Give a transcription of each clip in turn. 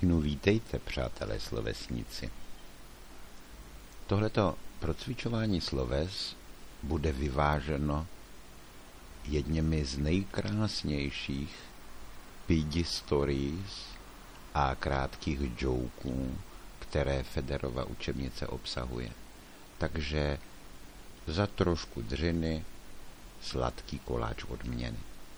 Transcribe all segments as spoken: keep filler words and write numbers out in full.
No vítejte, přátelé slovesníci. Tohleto procvičování sloves bude vyváženo jedněmi z nejkrásnějších pidi stories a krátkých joků, které Federova učebnice obsahuje. Takže za trošku dřiny sladký koláč odměny.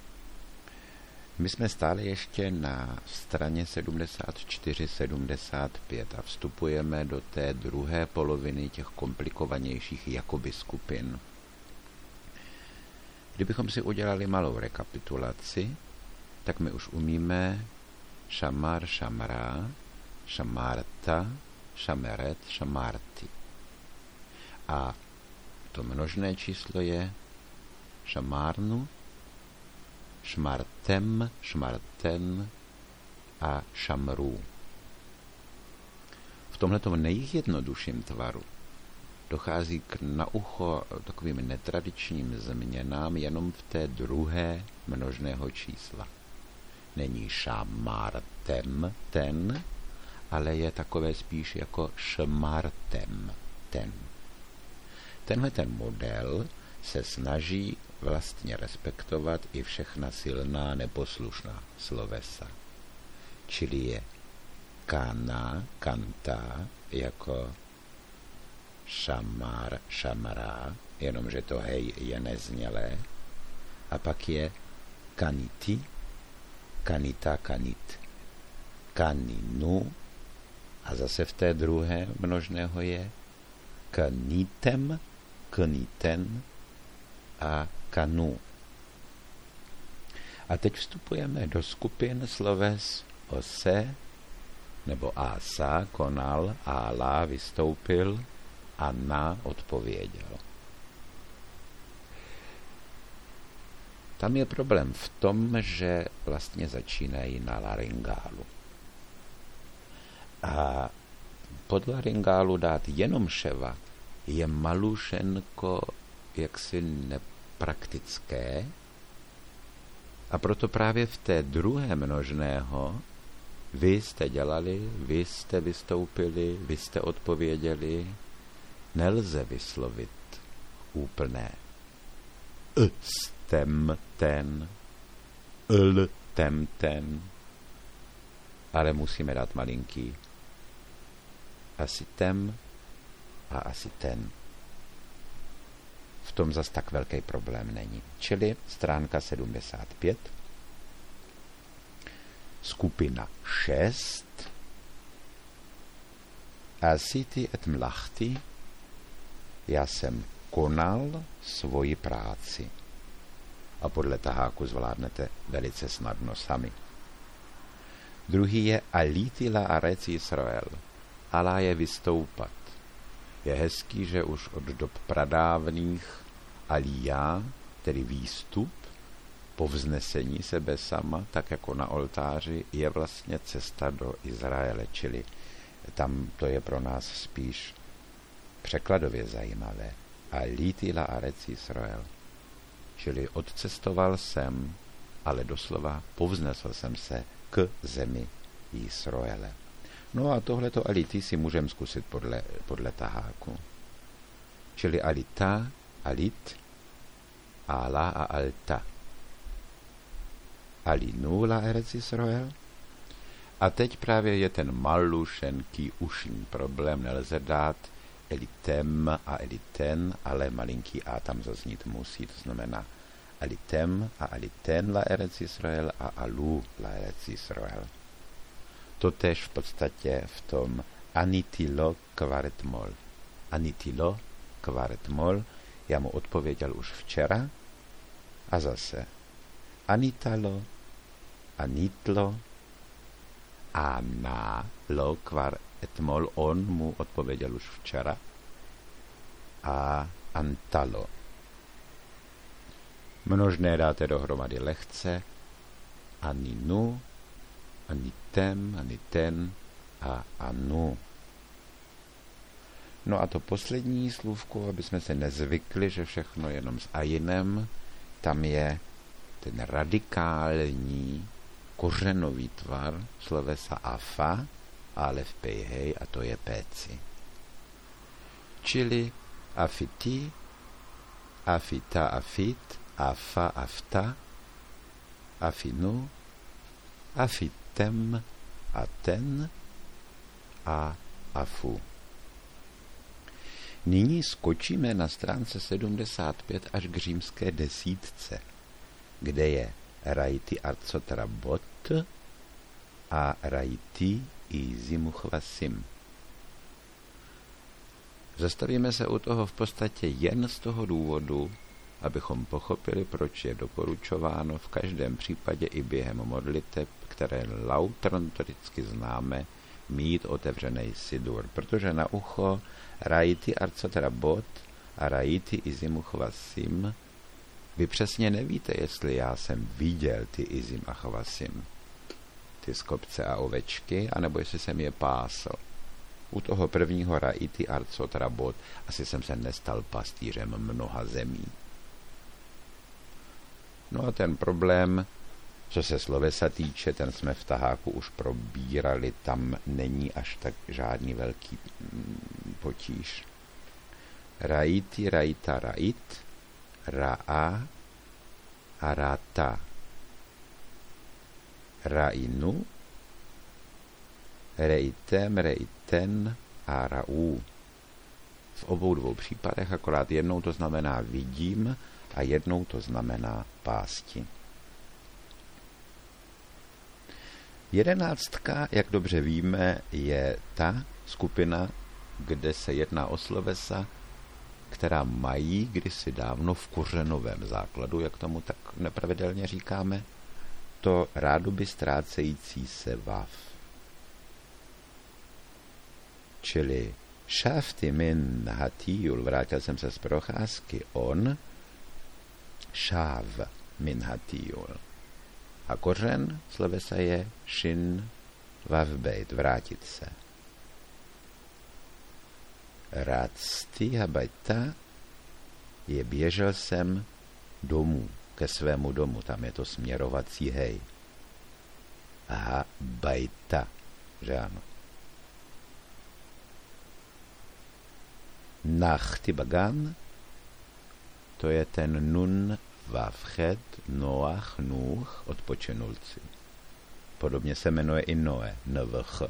My jsme stále ještě na straně sedmdesát čtyři sedmdesát pět a vstupujeme do té druhé poloviny těch komplikovanějších jakoby skupin. Kdybychom si udělali malou rekapitulaci, tak my už umíme šamar, šamra, šamarta, šameret, šamarty. A to množné číslo je šamárnu, šmartem, šmarten a šamrů. V tomhletom nejjednodušším tvaru dochází k na ucho takovým netradičním změnám jenom v té druhé množného čísla. Není šamartem ten, ale je takové spíš jako šmartem ten. Tenhle ten model se snaží vlastně respektovat i všechna silná neposlušná slovesa. Čili je kana, kanta, jako šamar, šamra, jenomže to hej je neznělé. A pak je kaniti, kanita, kanit, kaninu. A zase v té druhé množného je knitem, kniten a kanu. A teď vstupujeme do skupin sloves ose, nebo asa, konal, ala, vystoupil, a na, odpověděl. Tam je problém v tom, že vlastně začínají na laryngálu. A pod laryngálu dát jenom ševa je malušenko jaksi nepraktické, a proto právě v té druhé množného vy jste dělali, vy jste vystoupili, vy jste odpověděli, nelze vyslovit úplné stem ten, l tem ten, ale musíme dát malinký asi tem a asi ten. V tom zas tak velký problém není. Čili stránka sedmdesát pět, skupina šest, asiti et mlachti, já jsem konal svoji práci. A podle taháku zvládnete velice snadno sami. Druhý je alitila arec Israel, alá je vystoupat. Je hezký, že už od dob pradávných aliyá, tedy výstup, povznesení sebe sama, tak jako na oltáři, je vlastně cesta do Izraele, čili tam to je pro nás spíš překladově zajímavé. Alitila arec Israel. Čili odcestoval jsem, ale doslova povznesl jsem se k zemi Izraele. No a tohleto ality si můžeme zkusit podle, podle taháku. Čili alita, alit, ala a alta. Alinu la Erec Israel. A teď právě je ten malušenký ušní problém, nelze dát elitem a eliten, ale malinký a tam zaznít musí, to znamená alitem a aliten la Erec Israel a alu la Erec Israel. Totež v podstatě v tom anitilo kvaretmol. Anitilo kvaretmol, já mu odpověděl už včera, a zase anitalo, anitlo, analo kvaretmol, on mu odpověděl už včera, a antalo. Množné dáte dohromady lehce, aninu, anitem, aniten a anu. No a to poslední slůvko, aby jsme se nezvykli, že všechno jenom s ajinem, tam je ten radikální kořenový tvar slovesa afa, alef pejhej, a to je péci. Čili afiti, afita, afit, afa, afta, afinu, afitem, aten a afu. Nyní skočíme na stránce sedmdesát pět až k římské desítce, kde je raiti arcotrabot a raiti izimuchvasim. Zastavíme se u toho v podstatě jen z toho důvodu, abychom pochopili, proč je doporučováno v každém případě i během modliteb, které lautrantoricky známe, mít otevřený sidur, protože na ucho raiti arcotrabot a raiti izimuchvasim, vy přesně nevíte, jestli já jsem viděl ty izim a chvasim, ty skopce a ovečky, anebo jestli jsem je pásl. U toho prvního raiti arcotrabot asi jsem se nestal pastýřem mnoha zemí. No a ten problém, co se slovesa týče, ten jsme v taháku už probírali, tam není až tak žádný velký potíž. Raiti, raita, rait, ra'a a rata. Rainu, reitem, reiten a ra'u. V obou dvou případech akorát jednou to znamená vidím a jednou to znamená pásti. Jedenáctka, jak dobře víme, je ta skupina, kde se jedná o slovesa, která mají kdysi dávno v kořenovém základu, jak tomu tak nepravidelně říkáme, to rádoby ztrácející se vav. Čili šafty min hatijul, vrátil jsem se z procházky, on, šáv min hatijul. A kořen slovesa je šin vavbejt, vrátit se. Racti habajta je běžel jsem domů, ke svému domu, tam je to směrovací hej. A bajta, že ano. Nachti bagan, to je ten nun vavchet, noach, nůch, odpočinulci. Podobně se jmenuje i Noe, nvch.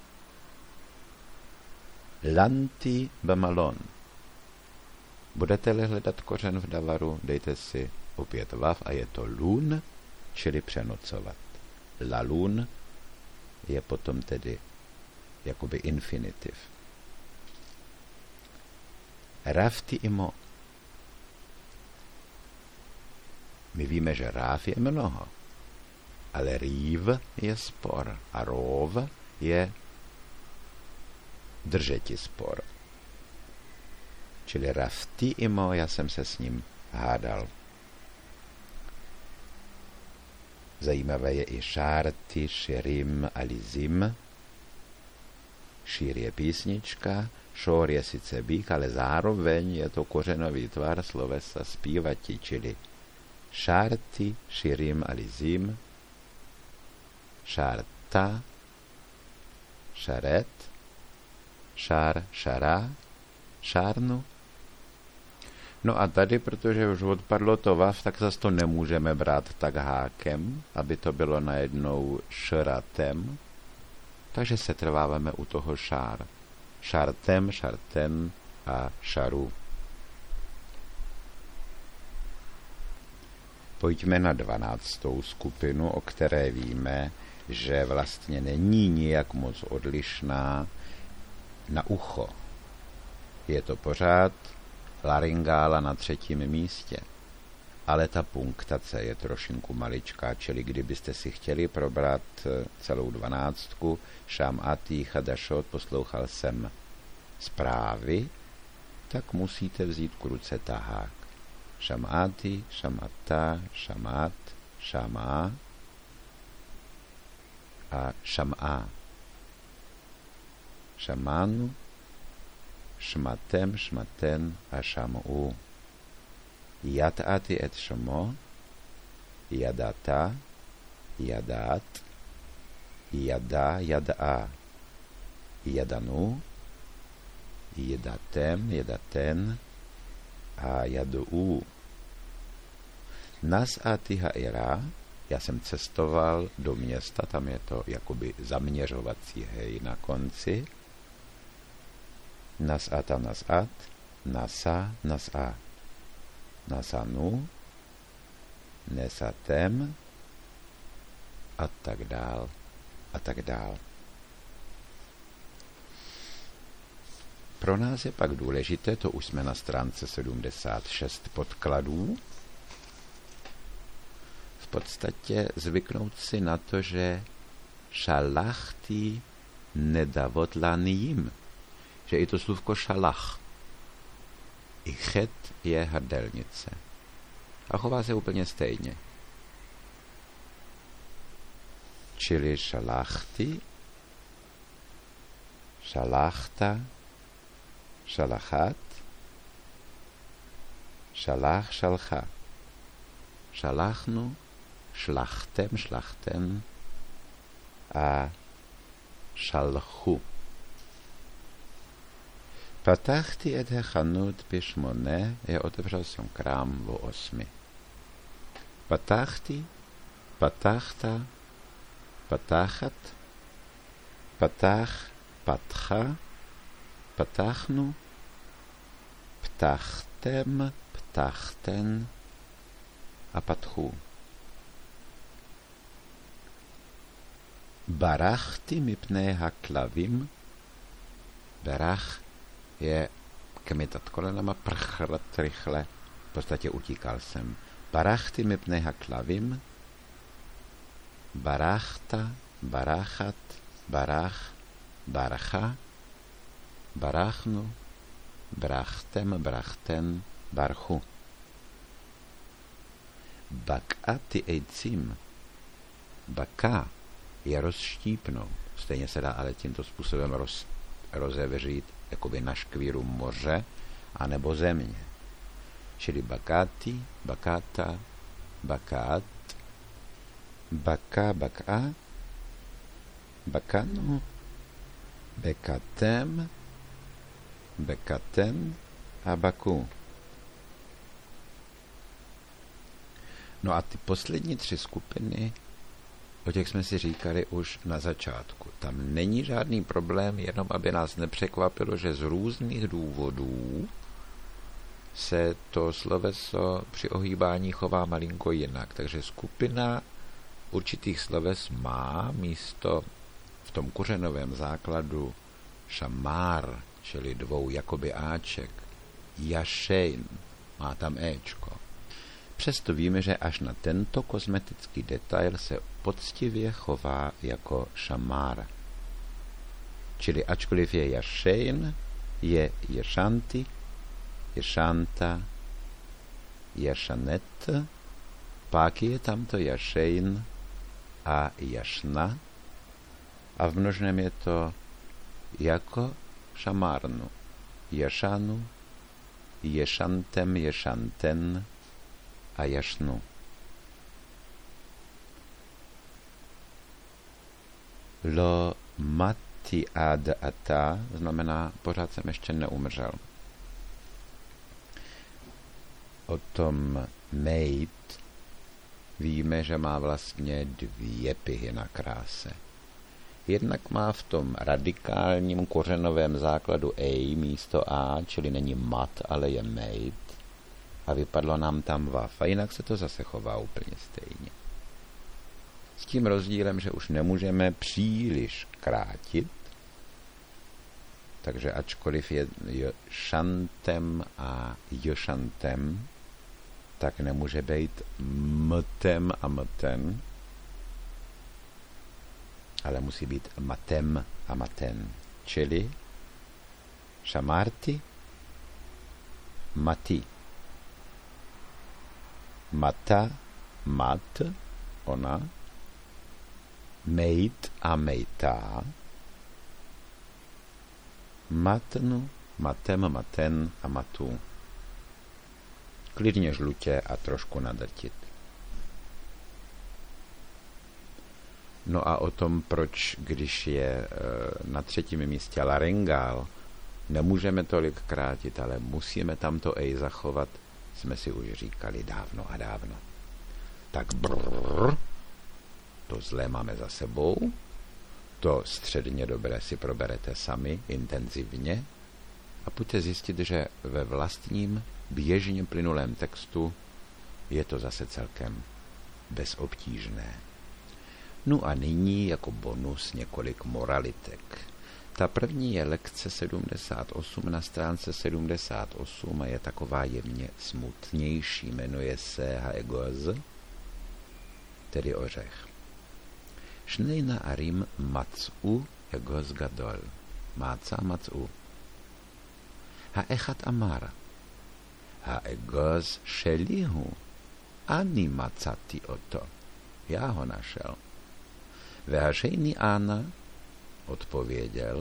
Lanti bamalon. Budete-li hledat kořen v davaru, dejte si opět vav a je to lun, čili přenocovat. Lalun je potom tedy jakoby infinitiv. Rafti imo. My víme, že ráv je mnoho, ale rýv je spor a rov je držeti spor. Čili rafti imo, já jsem se s ním hádal. Zajímavé je i šárty, širim, alizim. Šír je písnička, šor je sice býk, ale zároveň je to kořenový tvar slovesa zpívati, čili šárty, širim, alizim, šárta, šaret, šár, šara, šárnu. No a tady, protože už odpadlo to vav, tak zase to nemůžeme brát tak hákem, aby to bylo najednou šratem. Takže se trváváme u toho šár. Šartem, šarten a šaru. Pojďme na dvanáctou skupinu, o které víme, že vlastně není nijak moc odlišná na ucho. Je to pořád laryngála na třetím místě, ale ta punktace je trošinku maličká, čili kdybyste si chtěli probrat celou dvanáctku, šam atý chadašot, poslouchal jsem zprávy, tak musíte vzít k ruce tahák. Šam atý, šam atá, šamat, šamá a šamá. Šamánu, šmatem, šmaten a šamu. Jat'ati et šamo, jadata, jadat, jada, jada, jadanu, jedatem, jedaten a jadu. Nas atiha ira, já jsem cestoval do města, tam je to jakoby zaměřovací hej na konci. Nas ata, nas at, nasa, nas a. Nasanu, nesatem a tak dál a tak dál. Pro nás je pak důležité, to už jsme na stránce sedmdesát šest podkladů, v podstatě zvyknout si na to, že šalachti nedavot lanijim, že i to slůvko šalach, i chet je hrdelnice. A chová se úplně stejně. Čili šalachti, šalachta, šalachat, šalach, šalcha. Šalachnu, šlachtem, šlachten a šalchu. Patachti et hechanut bishmone, já otevřel jsem krám o osmi. Patachti, patachta, patachat, patach, patcha, patachnu, ptachtem, ptachten a patchu. Barachti mipnei haklavim, barach je kmitat kolenama, prchlat rychle, v podstatě utíkal jsem. Barachti mipnei haklavim, barachta, barachat, barach, barcha, barachnu, brachtem, brachten, barchu. Bakati ejcim, baka je rozštípnout. Stejně se dá ale tímto způsobem roz, rozevřít jakoby na škvíru moře anebo země. Čili bakati, bakata, bakat, baka, baka, bakanu, bekatem, bekaten a baku. No a ty poslední tři skupiny, o těch jsme si říkali už na začátku. Tam není žádný problém, jenom aby nás nepřekvapilo, že z různých důvodů se to sloveso při ohýbání chová malinko jinak. Takže skupina určitých sloves má místo v tom kořenovém základu šamár, čili dvou jakoby áček, jašejn, má tam éčko. Přesto víme, že až na tento kosmetický detail se poctivě chová jako šamár. Čili ačkoliv je jašejn, je ješanti, ješanta, ješanet, pak je tamto jašejn a jašna a v množném je to jako šamárnu, ješanu, ješantem, ješanten a jašnu. Lo mati ad ata znamená, pořád jsem ještě neumřel. O tom mejt víme, že má vlastně dvě pihy na kráse. Jednak má v tom radikálním kořenovém základu ej místo a, čili není mat, ale je mejt. A vypadlo nám tam vav. A jinak se to zase chová úplně stejně. S tím rozdílem, že už nemůžeme příliš krátit, takže ačkoliv je šantem a jošantem, tak nemůže být mtem a mten, ale musí být matem a maten. Čili šamárti, mati. Mata, mat, ona, mejt a mejtá, matnu, matem, maten a matu. Klidně žlutě a trošku nadrtit. No a o tom, proč, když je na třetím místě laryngál, nemůžeme tolik krátit, ale musíme tamto ej zachovat, jsme si už říkali dávno a dávno. Tak brrr, to zlé máme za sebou, to středně dobré si proberete sami, intenzivně, a pojďte zjistit, že ve vlastním, běžně plynulém textu je to zase celkem bezobtížné. No a nyní jako bonus několik moralitek. Ta první je lekce sedmdesát osm na stránce sedmdesát osm a je taková jemně smutnější. Jmenuje se haegoz, tedy ořech. Šnejna arim matzu egoz gadol. Máca matzu. Haechat amar. Haegoz šelihu. Ani macati oto. Já ho našel. Vehašejný Ana odpověděl,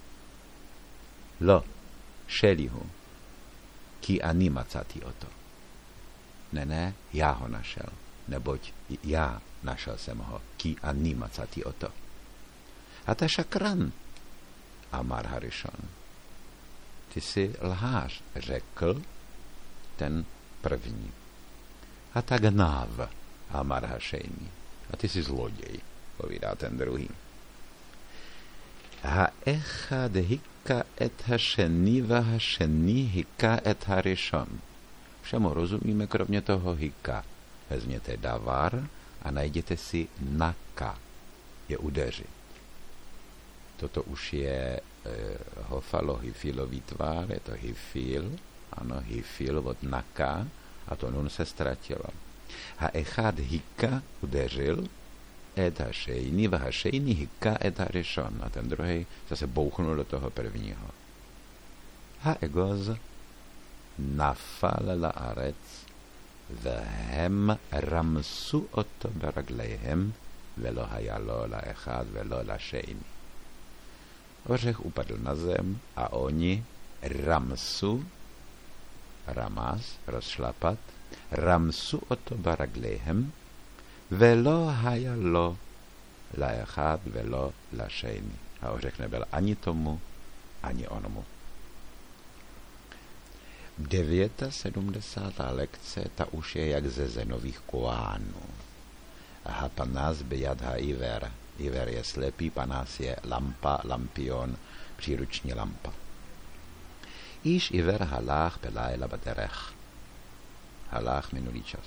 lo, šelihu, ki ani macati oto. Ne, ne, já ho našel, neboť já našel jsem ho, ki ani macati oto. A ta šakran, amar Harishon. Ty jsi lhář, řekl ten první. A ta gnáv, amar Hašejný. A ty jsi zloděj, povídá ten druhý. Haechad hikka et hašení va hašení hikka et harishon. Všemu rozumíme, kromě toho hikka. Vezměte davar a najděte si naka. Je udeřit. Toto už je eh, hofalo hyfilový tvár, je to hyfil, ano, hyfil od naka, a to nun se ztratilo. Haechad hikka udeřil, et hašejný, va hašejný hikka et harishon. A ten druhý zase bouchnul do toho prvního. Haegoz nafal la'arec vehem ramsu oto beragleihem velo hayalo la'echad velo la'šejný. Ořech upadl na zem a oni ramsu, ramas, rozšlapat, ramsu oto beragleihem velo hayalo la'echad velo la'šejný. A ořech nebyl ani tomu, ani onomu. Devěta sedmdesátá lekce, ta už je jak ze Zenových koánů. Aha, panás bejad ha iver. Iver je slepý, panás je lampa, lampion, příruční lampa. Ish iver halach belayla baderech. Halach minulý čas.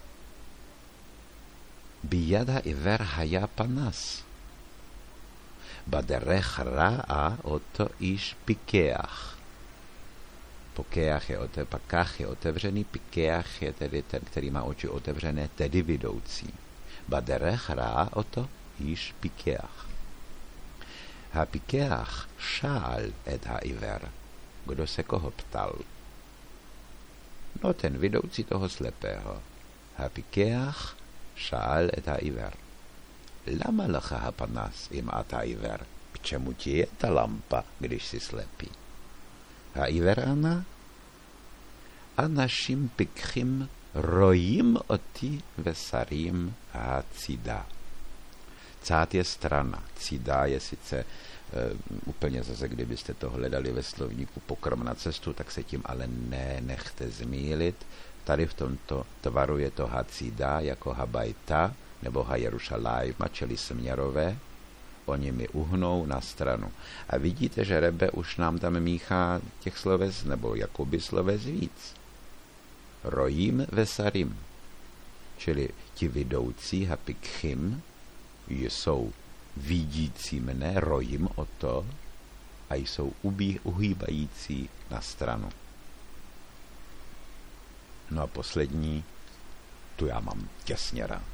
Bejad ha iver haya panás. Baderech ra'a oto ish pikeach. Pokeach je otevřený, pakách je otevřený, pikeach je tedy ten, který má oči otevřené, tedy vidoucí. Baderech rá oto již pikeach. Ha pikeach šál et ha iver. Kdo se koho ptal? No ten vidoucí toho slepého. Ha pikeach šál et ha iver. Lama lecha ha panas im at ha iver. K čemu ti je ta lampa, když si slepý? Haiverana anashim pikchim rojim oti vesarim hacida. Cát je strana, cida je sice e, úplně zase, kdybyste to hledali ve slovníku pokrm na cestu, tak se tím ale ne, nechte zmýlit. Tady v tomto tvaru je to hacida jako habajta nebo hajerušalajma, čili směrové. Oni mi uhnou na stranu. A vidíte, že Rebe už nám tam míchá těch sloves, nebo jakoby sloves víc. Rojím vesarim. Čili ti vidoucí hapikchim jsou vidící mne, rojím o to, a jsou ubí, uhýbající na stranu. No a poslední, tu já mám těsně rád.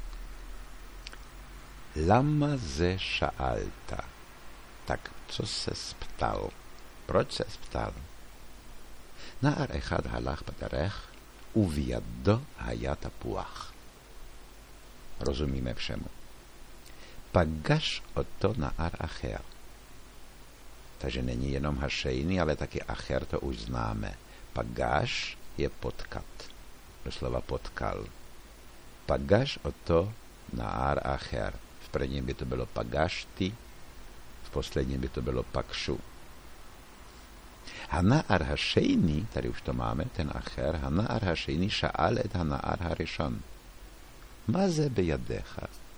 Lama ze ša'alta. Tak co se ptal? Proč se ptal? Na'ar echad halach baderech uviaddo haya tapuach. Rozumíme všemu. Pagaš oto na'ar acher. Takže není jenom hašejný, ale taky acher, to už známe. Pagaš je potkat. Doslova potkal. Pagaš oto na'ar acher. V prvním by to bylo pagašty, v posledním by to bylo pakšu. הנער השני, tady už to máme, ten אחר, הנער השני שאל את הנער הראשון, מה זה בידיך?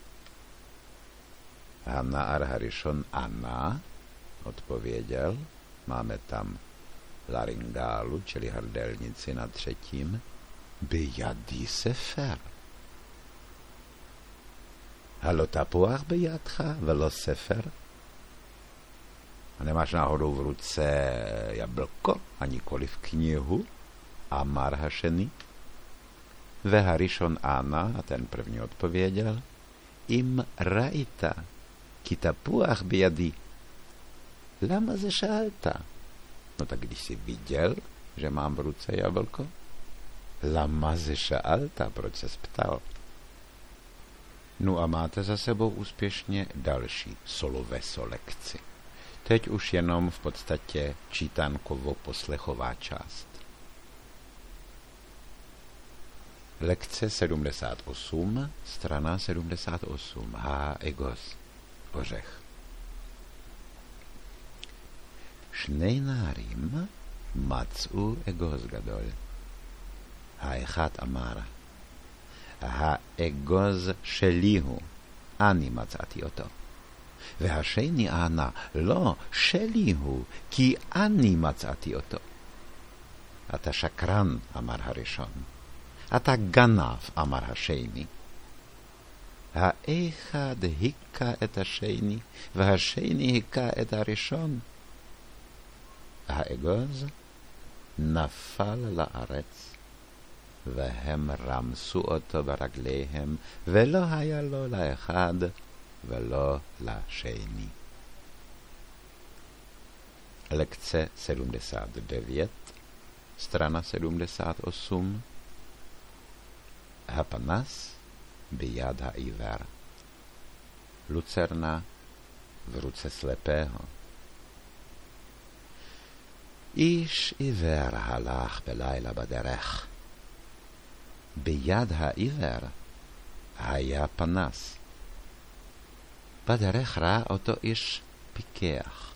הנער הראשון ענה, odpověděl, máme tam laringálu, čili hrdelnici na třetím, בידי ספר. הלא תפוח בידך ולא ספר? A nemáš náhodou v ruce jablko a nikoliv knihu? Amar hašeni. Veharishon Ana, a ten první odpověděl, im raita, ki tapuach biyadi. Lama ze šalta. No tak když jsi viděl, že mám v ruce jablko, lama ze šalta, proč se ptal? No a máte za sebou úspěšně další soloveso lekci. Teď už jenom v podstatě čítankovo-poslechová část. Lekce sedmdesát osm, strana sedmdesát osm. Ha egos, ořech. שני נערים מצאו אגוז גדול. האחד אמר, האגוז שלי הוא, אני מצאתי אותו. והשני ענה, לא, שלי הוא, כי אני מצאתי אותו. אתה שקרן, אמר הראשון. אתה גנב, אמר השני. האחד היכה את השני, והשני היכה את הראשון. האגוז נפל לארץ, והם רמסו אותו ברגליהם, ולא היה לו לאחד ולא לשני. Lekce sedmdesát devět, strana sedmdesát osm. Hapanas bijad haiver. Lucerna v ruce slepého. איש עיוור הלך בלילה בדרך. ביד העיוור היה פנס. בדרך ראה אותו איש פיקח.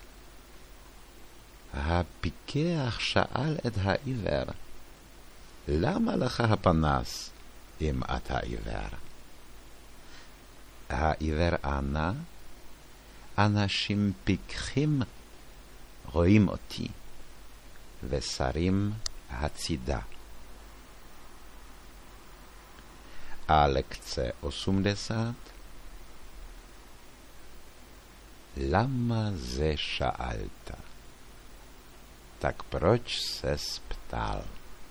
הפיקח שאל את העיוור, למה לך הפנס אם אתה עיוור? העיוור ענה, אנשים פיקחים רואים אותי ושרים הצידה. A lekce osmdesát. Lama ze ša'alta. Tak proč ses ptal?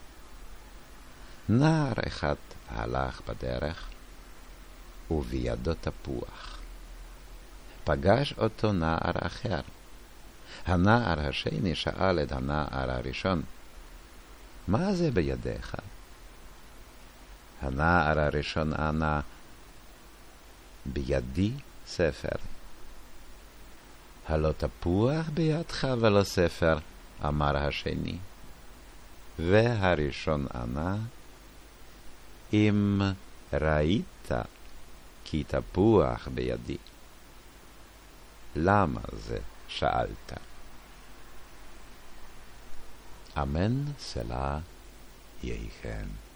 נער אחד הלך בדרך ובידו תפוח. פגש אותו נער אחר. הנער השני שאל את הנער הראשון, מה זה בידיך? הנער הראשון ענה, בידי ספר. הלא תפוח בידך ולא ספר, אמר השני. והראשון ענה, אם ראית כי תפוח בידי, למה זה שאלת? אמן סלע יהי כן.